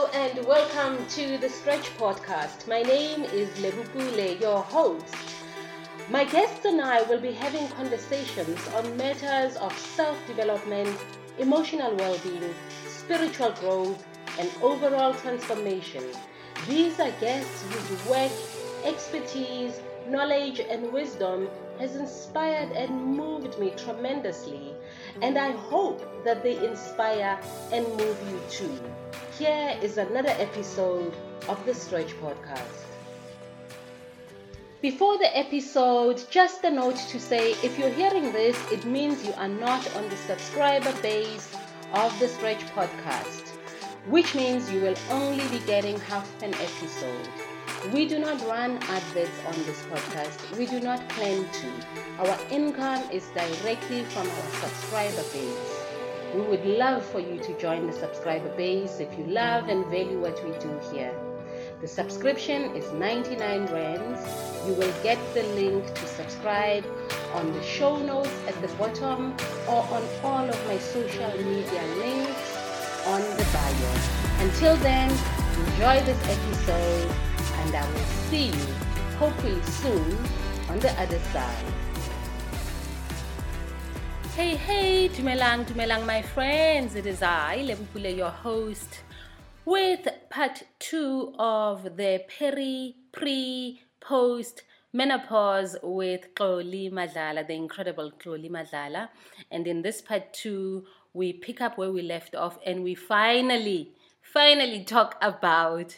and welcome to the Stretch Podcast. My name is Lebupule, your host. My guests and I will be having conversations on matters of self-development, emotional well-being, spiritual growth, and overall transformation. These are guests whose work, expertise, knowledge, and wisdom has inspired and moved me tremendously, and I hope that they inspire and move you too. Here is another episode of the Stretch Podcast. Before the episode, just a note to say, if you're hearing this, it means you are not on the subscriber base of the Stretch Podcast, which means you will only be getting half an episode. We do not run adverts on this podcast. We do not claim to. Our income is directly from our subscriber base. We would love for you to join the subscriber base if you love and value what we do here. The subscription is 99 rands. You will get the link to subscribe on the show notes at the bottom or on all of my social media links on the bio. Until then, enjoy this episode and I will see you hopefully soon on the other side. Hey, Dumelang, my friends. It is I, Lebupule, your host, with part 2 of the pre-post menopause with Xoli Madlala, the incredible Xoli Madlala. And in this part 2, we pick up where we left off and we finally talk about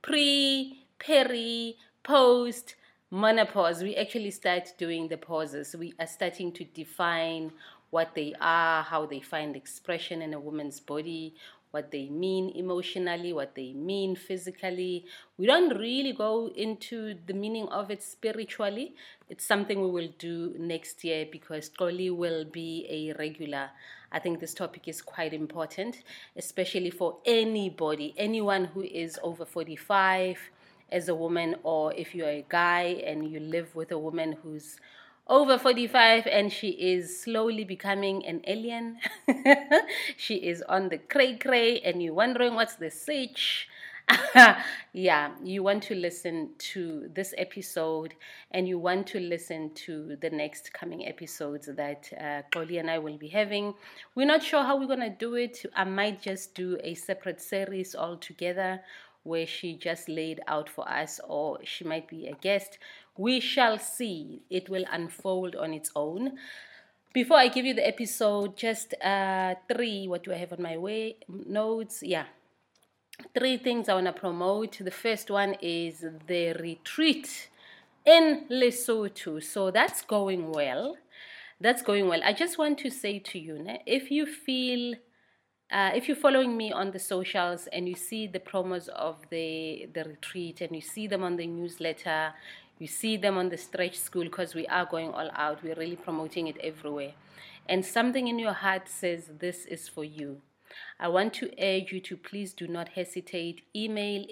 peri, post menopause. We actually start doing the pauses. We are starting to define what they are, how they find expression in a woman's body, what they mean emotionally, what they mean physically. We don't really go into the meaning of it spiritually. It's something we will do next year because Xoli will be a regular. I think this topic is quite important, especially for anybody, anyone who is over 45 as a woman, or if you're a guy and you live with a woman who's over 45 and she is slowly becoming an alien. She is on the cray and you're wondering what's the sitch. Yeah, you want to listen to this episode and you want to listen to the next coming episodes that Xoli and I will be having. We're not sure how we're going to do it. I might just do a separate series altogether where she just laid out for us, or she might be a guest. We shall see. It will unfold on its own. Before I give you the episode, just 3, what do I have on my notes? Yeah. 3 things I want to promote. The first one is the retreat in Lesotho. So that's going well. I just want to say to you, if you feel... if you're following me on the socials and you see the promos of the retreat and you see them on the newsletter, you see them on the Stretch School, because we are going all out, we're really promoting it everywhere, and something in your heart says this is for you, I want to urge you to please do not hesitate. Email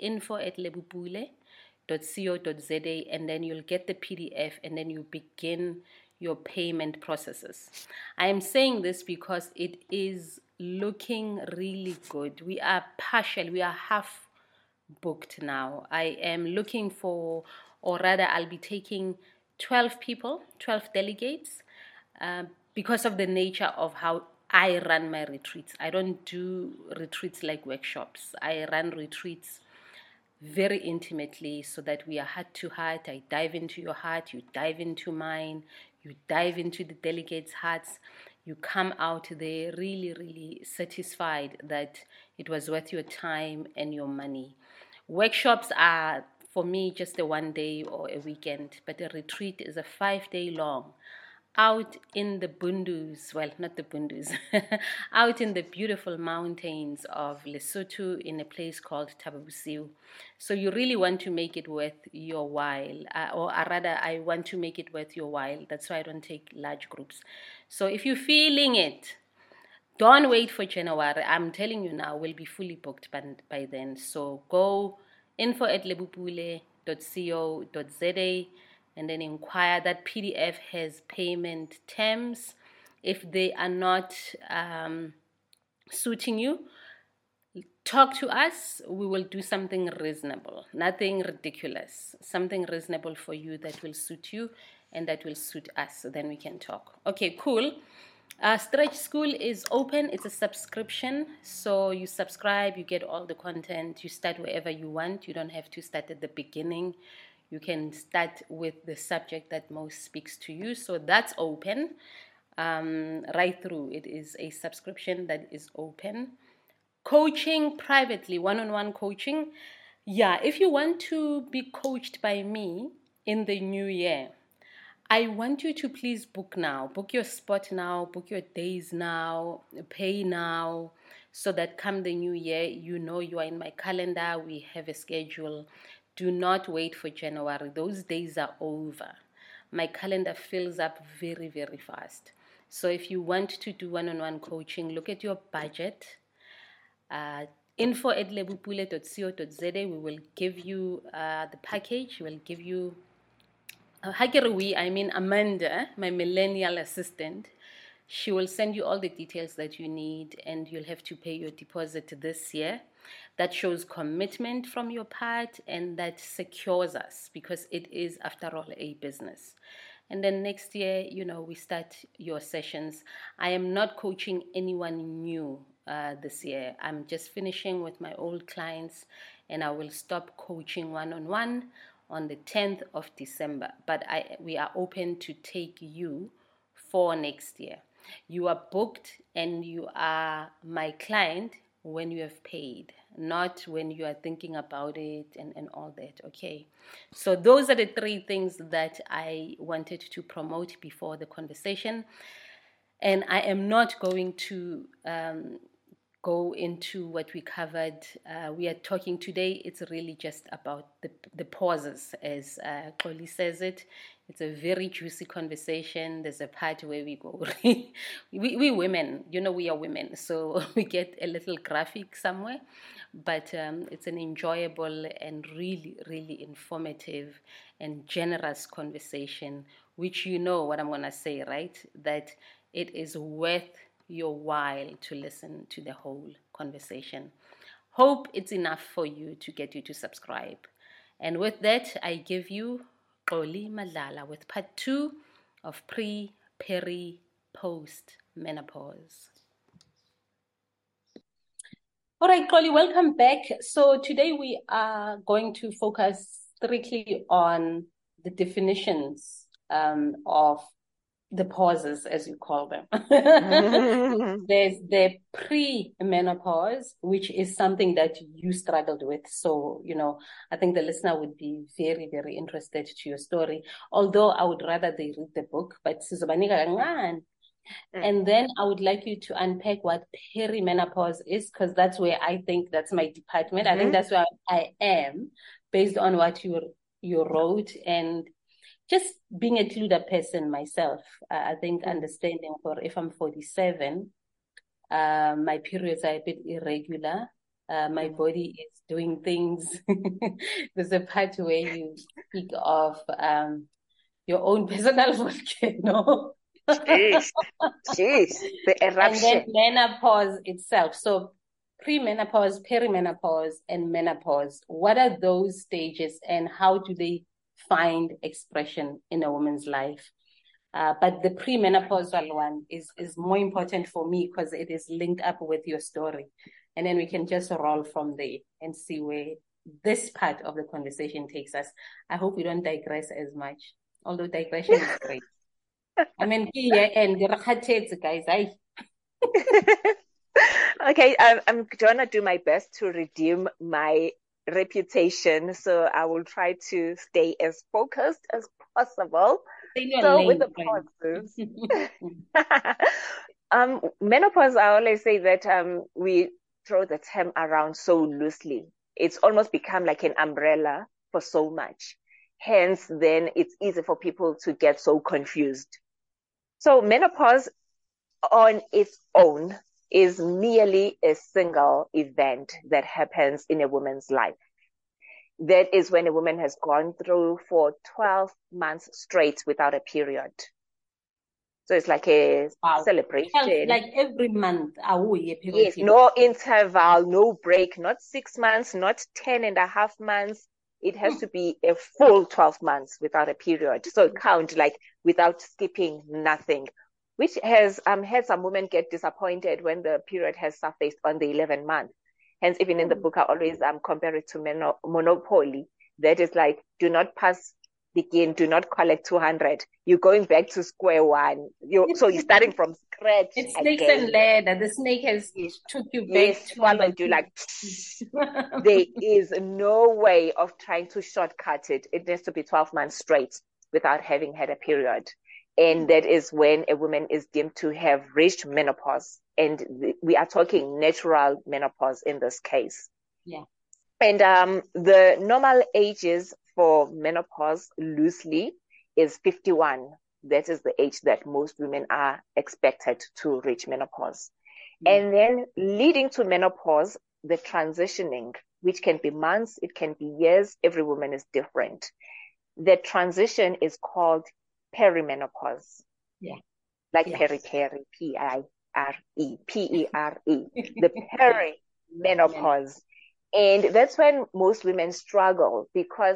info@lebupule.co.za and then you'll get the PDF and then you begin your payment processes. I am saying this because it is looking really good. We are half booked now. I am looking for, or rather I'll be taking 12 delegates, because of the nature of how I run my retreats. I don't do retreats like workshops. I run retreats very intimately so that we are heart to heart. I dive into your heart, you dive into mine, you dive into the delegates' hearts. You come out there really, really satisfied that it was worth your time and your money. Workshops are, for me, just a 1 day or a weekend, but a retreat is a 5-day long, out in the bundus, well, not the bundus, out in the beautiful mountains of Lesotho in a place called Thaba Bosiu. So you really want to make it worth your while, or rather, I want to make it worth your while. That's why I don't take large groups. So if you're feeling it, don't wait for January. I'm telling you now, we'll be fully booked by then. So go info@lebupule.co.za and then inquire. That PDF has payment terms. If they are not suiting you, talk to us. We will do something reasonable, nothing ridiculous, something reasonable for you that will suit you and that will suit us. So then we can talk. Okay, cool. Stretch School is open. It's a subscription. So you subscribe, you get all the content. You start wherever you want. You don't have to start at the beginning. You can start with the subject that most speaks to you. So that's open right through. It is a subscription that is open. Coaching privately, one-on-one coaching. Yeah, if you want to be coached by me in the new year, I want you to please book now. Book your spot now, book your days now, pay now, so that come the new year, you know you are in my calendar, we have a schedule. Do not wait for January. Those days are over. My calendar fills up very, very fast. So if you want to do one-on-one coaching, look at your budget. Info@lebupule.co.za. We will give you the package. We'll give you I mean Amanda, my millennial assistant. She will send you all the details that you need, and you'll have to pay your deposit this year. That shows commitment from your part, and that secures us because it is, after all, a business. And then next year, we start your sessions. I am not coaching anyone new this year. I'm just finishing with my old clients, and I will stop coaching one-on-one on the 10th of December. But we are open to take you for next year. You are booked and you are my client when you have paid, not when you are thinking about it and all that, okay? So those are the three things that I wanted to promote before the conversation. And I am not going to go into what we covered. We are talking today, it's really just about the pauses, as Xoli says it. It's a very juicy conversation. There's a part where we go, we women, we are women, so we get a little graphic somewhere, but it's an enjoyable and really, really informative and generous conversation, which what I'm going to say, right? That it is worth your while to listen to the whole conversation. Hope it's enough for you to get you to subscribe. And with that, I give you Xoli Madlala with part 2 of pre, peri, post menopause. All right, Xoli, welcome back. So today we are going to focus strictly on the definitions of the pauses, as you call them. There's the pre-menopause, which is something that you struggled with. So, I think the listener would be very, very interested to your story. Although I would rather they read the book, but and then I would like you to unpack what perimenopause is, because that's where I think that's my department. I think that's where I am, based on what you wrote, and just being a clued-up person myself. I think understanding for if I'm 47, my periods are a bit irregular. My body is doing things. There's a part where you speak of your own personal volcano. Jeez, the eruption. And then menopause itself. So premenopause, perimenopause, and menopause. What are those stages, and how do they find expression in a woman's life? But the premenopausal one is more important for me because it is linked up with your story. And then we can just roll from there and see where this part of the conversation takes us. I hope we don't digress as much, although digression is great. I mean, and guys. Okay, I'm gonna do my best to redeem my reputation, so I will try to stay as focused as possible. So with the pauses, menopause, I always say that we throw the term around so loosely. It's almost become like an umbrella for so much. Hence, then it's easy for people to get so confused. So menopause on its own is merely a single event that happens in a woman's life. That is when a woman has gone through for 12 months straight without a period. So it's like a Wow. celebration. Like every month, a period. Yes, no interval, no break, not 6 months, not 10.5 months. It has to be a full 12 months without a period. So count like without skipping nothing, which has had some women get disappointed when the period has surfaced on the 11th month. Hence, even in the book, I always compare it to Monopoly. That is like, do not begin, do not collect 200. You're going back to square one. So you're starting from scratch It's snakes again. and ladder. The snake has took you back Yes, to swallowed you like there is no way of trying to shortcut it. It needs to be 12 months straight without having had a period. And that is when a woman is deemed to have reached menopause. And we are talking natural menopause in this case. Yeah. And the normal ages for menopause loosely is 51. That is the age that most women are expected to reach menopause. And then leading to menopause, the transitioning, which can be months, it can be years, every woman is different. The transition is called perimenopause. Yeah. Like peri-peri, P-I-R-E, P-E-R-E, the perimenopause. And that's when most women struggle, because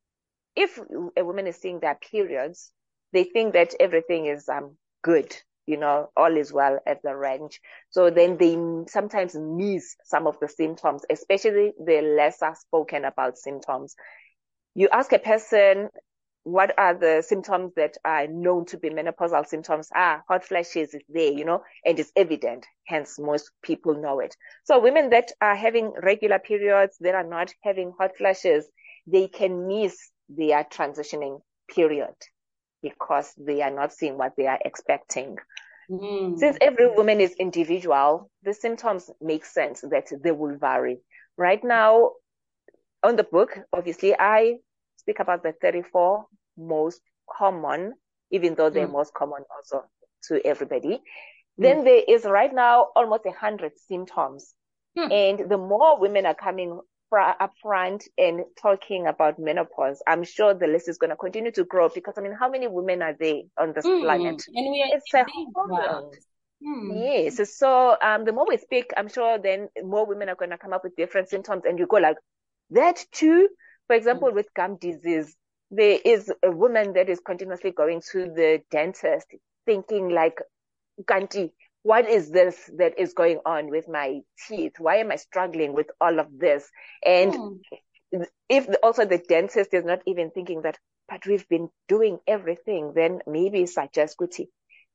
if a woman is seeing their periods, they think that everything is good, all is well at the ranch. So then they sometimes miss some of the symptoms, especially the lesser spoken about symptoms. You ask a person, what are the symptoms that are known to be menopausal symptoms? Hot flashes is there, and it's evident. Hence, most people know it. So women that are having regular periods, that are not having hot flashes, they can miss their transitioning period because they are not seeing what they are expecting. Since every woman is individual, the symptoms make sense that they will vary. Right now, on the book, obviously, I speak about the 34 most common, even though they're most common also to everybody. Then there is right now almost 100 symptoms. And the more women are coming up front and talking about menopause, I'm sure the list is going to continue to grow, because how many women are there on this planet? And It's a whole lot. Yes. So the more we speak, I'm sure then more women are going to come up with different symptoms, and you go like, that too. For example, with gum disease, there is a woman that is continuously going to the dentist thinking like, Ganti, what is this that is going on with my teeth? Why am I struggling with all of this? And if also the dentist is not even thinking that, but we've been doing everything, then maybe suggest, Kuti,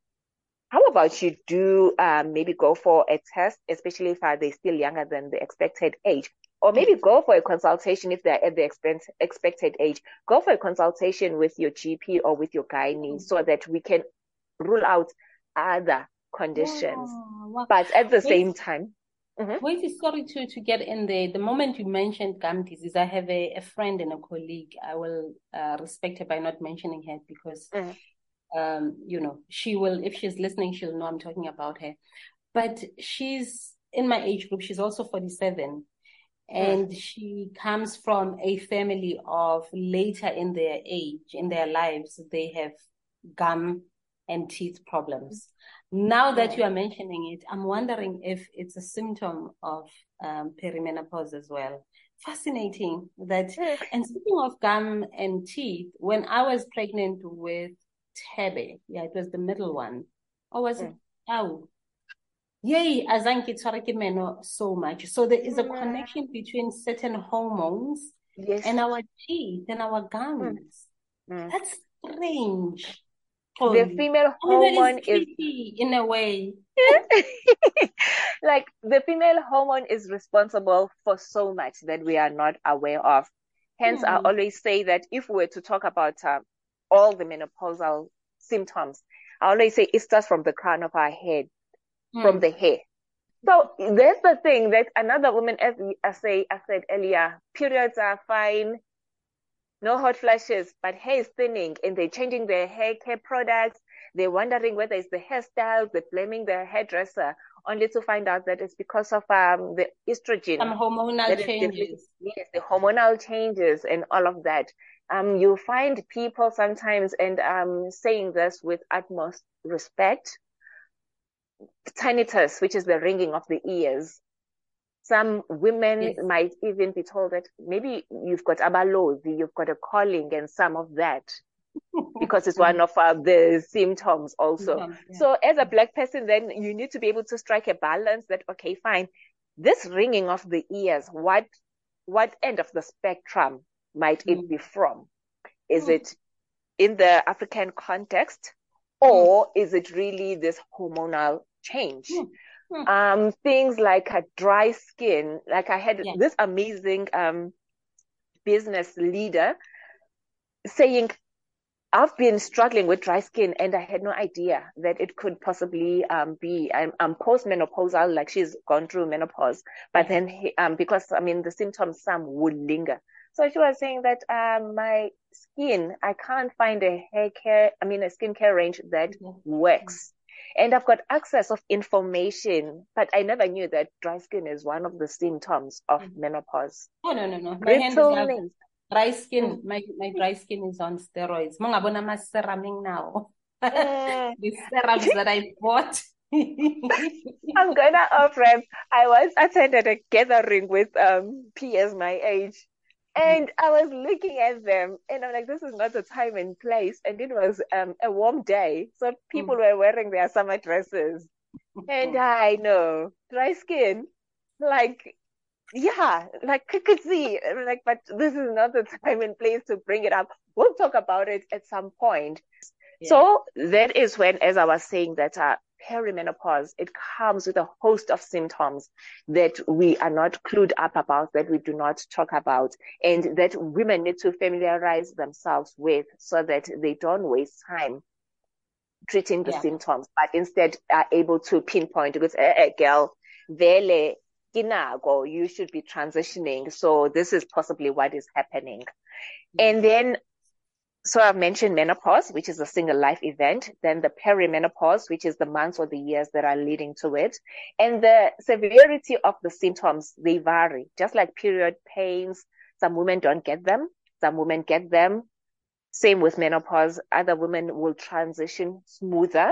how about you do maybe go for a test, especially if they're still younger than the expected age, or maybe go for a consultation if they're at the expected age. Go for a consultation with your GP or with your gynae so that we can rule out other conditions. Wow. But at the same time, Wait, sorry to get in there. The moment you mentioned gum disease, I have a friend and a colleague. I will respect her by not mentioning her because, she will, if she's listening, she'll know I'm talking about her. But she's in my age group. She's also 47. And she comes from a family of later in their age, in their lives, they have gum and teeth problems. Now that you are mentioning it, I'm wondering if it's a symptom of perimenopause as well. Fascinating that. And speaking of gum and teeth, when I was pregnant with Tebe, it was the middle one. Or was it? Yay, azanki tsarakimeno so much. So there is a connection between certain hormones and our teeth and our gums. That's strange. The female hormone is in a way. like the female hormone is responsible for so much that we are not aware of. Hence, I always say that if we were to talk about all the menopausal symptoms, I always say it starts from the crown of our head, from the hair. So that's the thing that another woman, as I said earlier, periods are fine, no hot flashes, but hair is thinning, and they're changing their hair care products. They're wondering whether it's the hairstyle, they're blaming the hairdresser, only to find out that it's because of the estrogen. Some hormonal changes. Yes, the hormonal changes and all of that. You find people sometimes, and I'm saying this with utmost respect, tinnitus, which is the ringing of the ears. Some women Yes. might even be told that maybe you've got abalozi, you've got a calling, and some of that, because it's one of the symptoms also. Yeah. So as a Black person, then you need to be able to strike a balance that, okay, fine, this ringing of the ears, what end of the spectrum might it be from? Is it in the African context, or is it really this hormonal change? Things like a dry skin, like I had this amazing business leader saying, I've been struggling with dry skin and I had no idea that it could possibly be. I'm postmenopausal, like she's gone through menopause, but then because the symptoms, some would linger. So she was saying that my skin, I can't find a skincare range that works. And I've got access of information, but I never knew that dry skin is one of the symptoms of menopause. Oh, no. My hand is up. Brittleness. Dry skin. My dry skin is on steroids. Mga bona mas seraming now. The serums that I bought. I'm gonna off rep. I was attended a gathering with peers my age, and I was looking at them, and I'm like, this is not the time and place. And it was a warm day, so people were wearing their summer dresses, and I know dry skin, like. Yeah, like I could see, like, but this is not the time and place to bring it up. We'll talk about it at some point. Yeah. So that is when, as I was saying, that perimenopause, it comes with a host of symptoms that we are not clued up about, that we do not talk about, and that women need to familiarize themselves with so that they don't waste time treating the symptoms, but instead are able to pinpoint, because girl, vele, you should be transitioning. So this is possibly what is happening. And then, so I've mentioned menopause, which is a single life event. Then the perimenopause, which is the months or the years that are leading to it. And the severity of the symptoms, they vary. Just like period pains, some women don't get them. Some women get them. Same with menopause. Other women will transition smoother.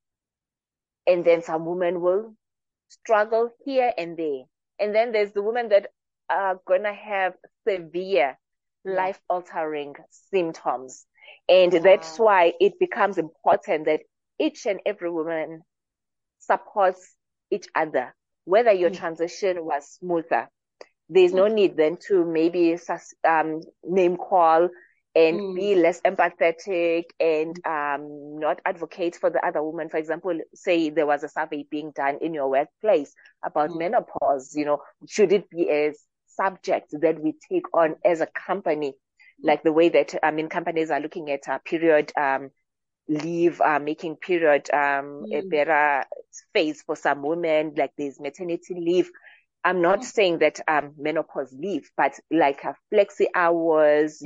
And then some women will struggle here and there. And then there's the women that are going to have severe life-altering symptoms. And that's why it becomes important that each and every woman supports each other, whether your transition was smoother. There's no need then to maybe name call and be less empathetic and not advocate for the other woman. For example, say there was a survey being done in your workplace about menopause, should it be a subject that we take on as a company, like the way that companies are looking at period leave, making period a better phase for some women, like there's maternity leave. I'm not saying that menopause leave, but like flexi hours,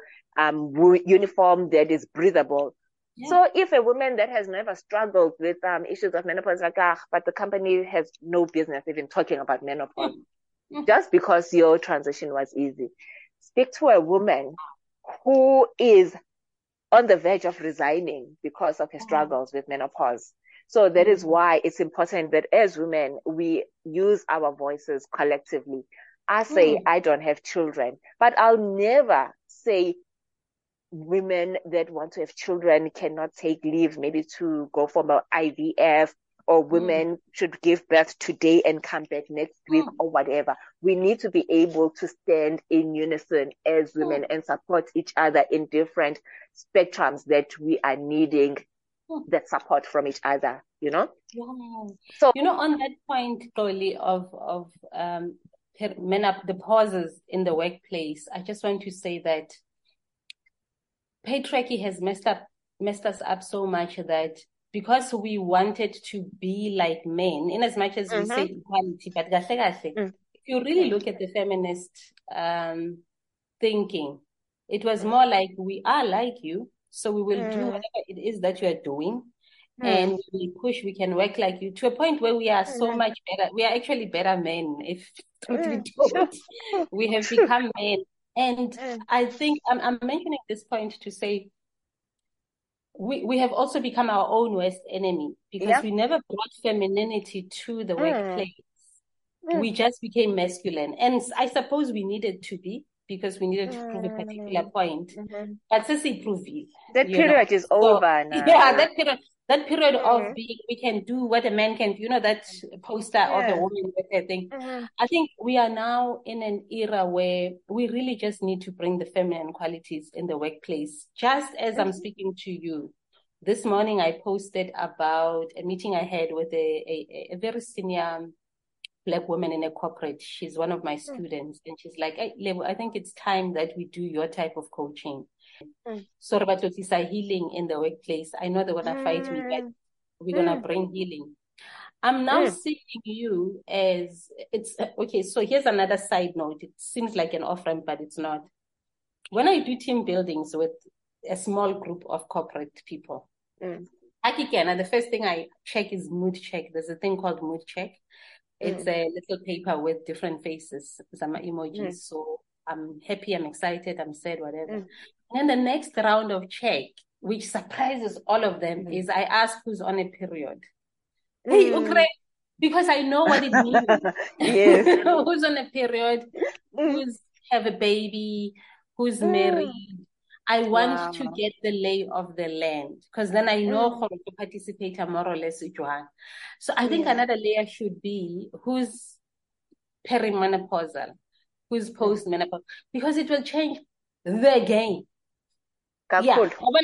uniform that is breathable. So if a woman that has never struggled with issues of menopause, like, but the company has no business even talking about menopause, just because your transition was easy. Speak to a woman who is on the verge of resigning because of her struggles with menopause. So that is why it's important that as women, we use our voices collectively. I say, I don't have children, but I'll never say women that want to have children cannot take leave, maybe to go for an IVF, or women should give birth today and come back next week or whatever. We need to be able to stand in unison as women and support each other in different spectrums that we are needing that support from each other, So, on that point, Dolly, of the pauses in the workplace, I just want to say that patriarchy has messed us up so much that because we wanted to be like men, in as much as we say equality, but if you really look at the feminist thinking, it was more like, we are like you, so we will do whatever it is that you are doing, and we push, we can work like you, to a point where we are so much better. We are actually better men, if we have become men. And I think I'm mentioning this point to say we have also become our own worst enemy because Yeah. we never brought femininity to the workplace. We just became masculine. And I suppose we needed to be because we needed to prove a particular point. But Sissy proved it, That period is So over yeah, now. that period of being we can do what a man can do, that poster of a woman with her thing. I think we are now in an era where we really just need to bring the feminine qualities in the workplace. Just as I'm speaking to you. This morning I posted about a meeting I had with a very senior Black woman in a corporate. She's one of my students, and she's like, "Hey, Lebo, I think it's time that we do your type of coaching. So Rabatotisa healing in the workplace. I know they're gonna fight me, but we're gonna bring healing." I'm now seeing you as it's okay. So here's another side note. It seems like an off-ramp, but it's not. When I do team buildings with a small group of corporate people, Akikena, the first thing I check is mood check. There's a thing called mood check. It's a little paper with different faces, some emojis. So I'm happy, I'm excited, I'm sad, whatever. And then the next round of check, which surprises all of them, is I ask who's on a period. Hey, okay, because I know what it means. Yes. Who's on a period, who's have a baby, who's married. I want to get the lay of the land because then I know how to participate more or less. So I think another layer should be who's perimenopausal, who's postmenopausal, because it will change the game. Yeah,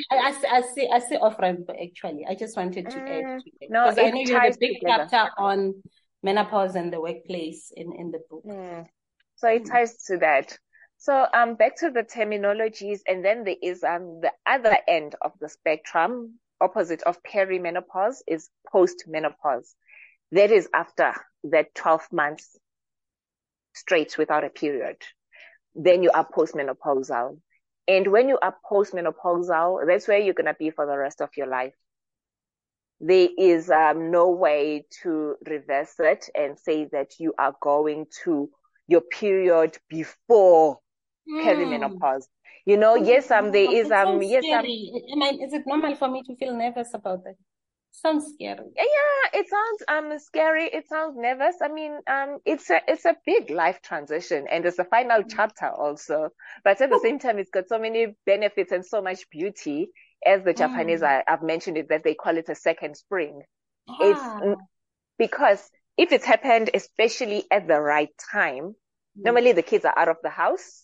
I say off ramp actually. I just wanted to add to it because I know you have a big chapter on menopause and the workplace in the book. So it ties to that. So back to the terminologies, and then there is the other end of the spectrum, opposite of perimenopause is postmenopause. That is after that 12 months straight without a period. Then you are postmenopausal. And when you are postmenopausal, that's where you're going to be for the rest of your life. There is no way to reverse it and say that you are going to your period before perimenopause. Yes, there is yes. Scary. Is it normal for me to feel nervous about that? Sounds scary. Yeah, it sounds scary. It sounds nervous. I mean, it's a big life transition, and it's a final chapter also. But at the same time, it's got so many benefits and so much beauty. As the Japanese, I've mentioned it, that they call it a second spring. It's because if it's happened, especially at the right time, normally the kids are out of the house.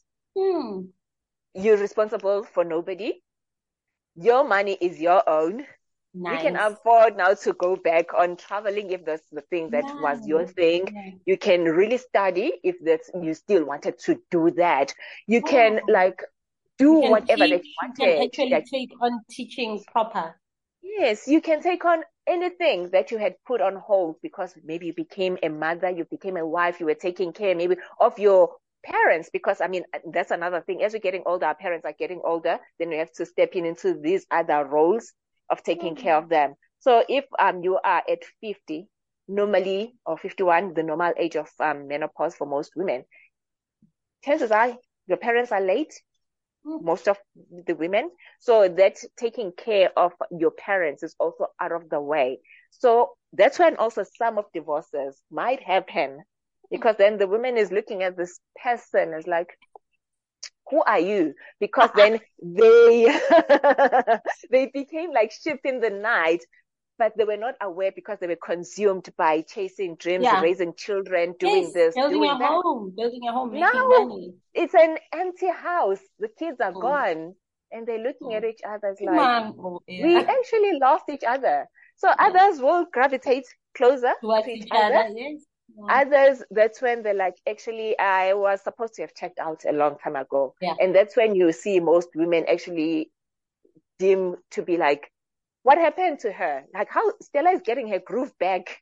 You're responsible for nobody. Your money is your own. Nice. You can afford now to go back on traveling if that's the thing that was your thing. You can really study if that's you still wanted to do that. You can do whatever that you wanted. You can actually take on teaching proper. Yes, you can take on anything that you had put on hold because maybe you became a mother, you became a wife, you were taking care maybe of your parents, because I mean that's another thing. As we're getting older, our parents are getting older, then we have to step into these other roles of taking care of them. So if you are at 50 normally, or 51, the normal age of menopause for most women, chances are your parents are late, most of the women, so that taking care of your parents is also out of the way. So that's when also some of divorces might happen, because then the woman is looking at this person as like, who are you? Because then they they became like ships in the night, but they were not aware because they were consumed by chasing dreams, raising children, doing this, building doing that. Building a home, making money. It's an empty house. The kids are gone, and they're looking at each other as like, we actually lost each other. So others will gravitate closer to each other. Yes. Others, that's when they're like, actually, I was supposed to have checked out a long time ago. And that's when you see most women actually deem to be like, what happened to her? Like how Stella is getting her groove back.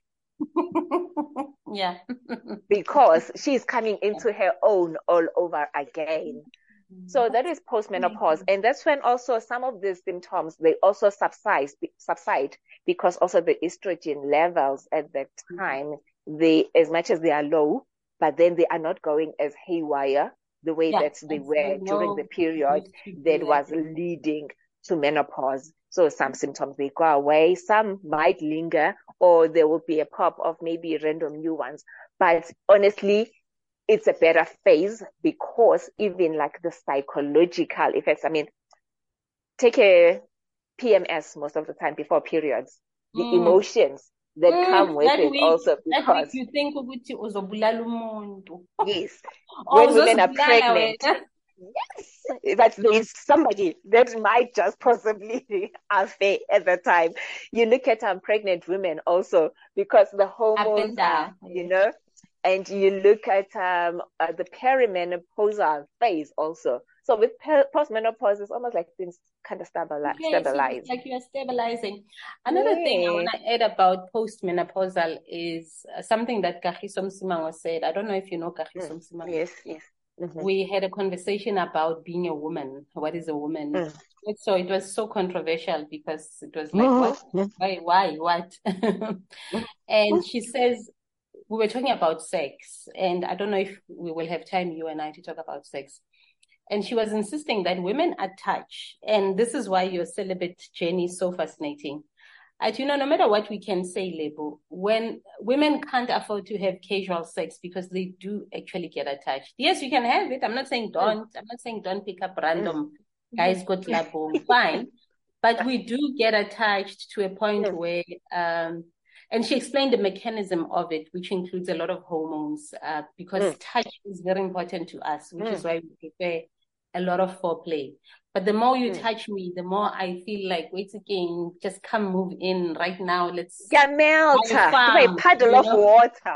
Because she's coming into her own all over again. So that is postmenopause. And that's when also some of these symptoms, they also subside because also the estrogen levels at that time, they, as much as they are low, but then they are not going as haywire the way that they it's were during the period that was leading to menopause. So some symptoms, they go away, some might linger, or there will be a pop of maybe random new ones. But honestly, it's a better phase because even like the psychological effects, I mean, take a PMS most of the time before periods, the emotions that come with it week, also because that week because you think ukuthi uzobulala umuntu. yes, when women are pregnant, yes, but there is somebody that might just possibly affair at the time. You look at pregnant women also because the hormones are, you know, and you look at the perimenopausal phase also. So with postmenopause, it's almost like things kind of stabilize. It's like you are stabilizing. Another thing I want to add about postmenopausal is something that Kagiso Msimango said. I don't know if you know Kagiso Msimango. Yes, yes. Mm-hmm. We had a conversation about being a woman. What is a woman? So it was so controversial because it was like, what? Why? What? And she says, we were talking about sex, and I don't know if we will have time, you and I, to talk about sex. And she was insisting that women are touched. And this is why your celibate journey is so fascinating. No matter what we can say, Lebo, when women can't afford to have casual sex because they do actually get attached. Yes, you can have it. I'm not saying don't. I'm not saying don't pick up random guys go to Labo. Fine. But we do get attached to a point where, and she explained the mechanism of it, which includes a lot of hormones, because touch is very important to us, which is why we prefer a lot of foreplay. But the more you touch me, the more I feel like, wait again, just come move in right now. Let's melt a puddle of water.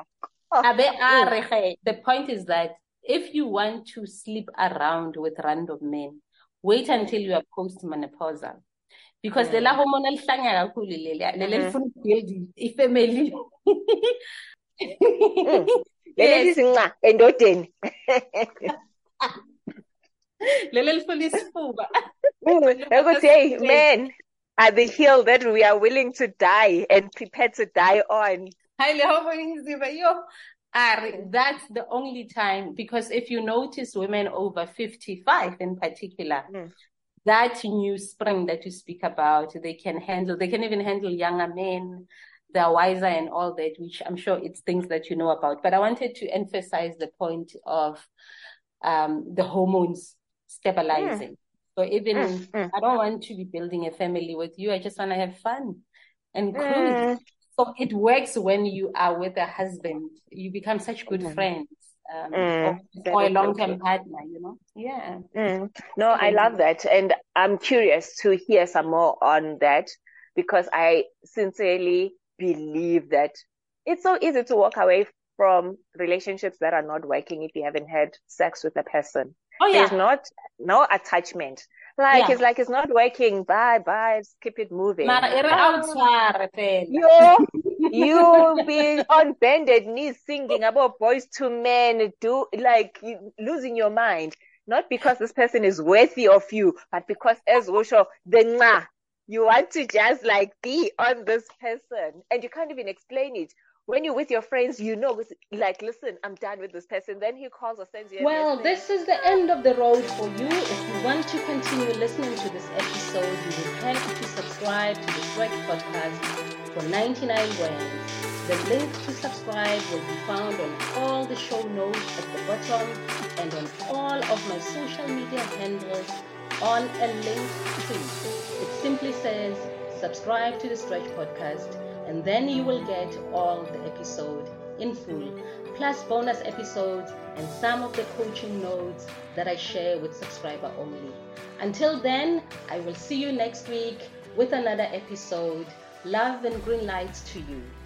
The point is that if you want to sleep around with random men, wait until you are post-menopausal. Because the hormonal hlanga kakhulu leli lifuna build ifamily. Leli lizinqa endodeni. Hey, men are the hill that we are willing to die and prepared to die on. That's the only time, because if you notice women over 55 in particular, that new spring that you speak about, they can even handle younger men. They're wiser and all that, which I'm sure it's things that you know about. But I wanted to emphasize the point of the hormones stabilizing. So even I don't want to be building a family with you. I just want to have fun and cruise. So it works when you are with a husband. You become such good friends. Or a long-term partner, you know? Yeah. No, I love that. And I'm curious to hear some more on that because I sincerely believe that it's so easy to walk away from relationships that are not working if you haven't had sex with a person. There's no attachment. It's not working. Bye. Keep it moving. You'll be on bended knees singing about Boys to Men, losing your mind. Not because this person is worthy of you, but because as Osho, you want to just be on this person. And you can't even explain it. When you're with your friends, listen, I'm done with this person. Then he calls or sends you a message. This is the end of the road for you. If you want to continue listening to this episode, you will have to subscribe to the Stretch Podcast for 99 rands. The link to subscribe will be found on all the show notes at the bottom and on all of my social media handles on a link tree. It simply says, subscribe to the Stretch Podcast, and then you will get all the episode in full, plus bonus episodes and some of the coaching notes that I share with subscriber only. Until then, I will see you next week with another episode. Love and green lights to you.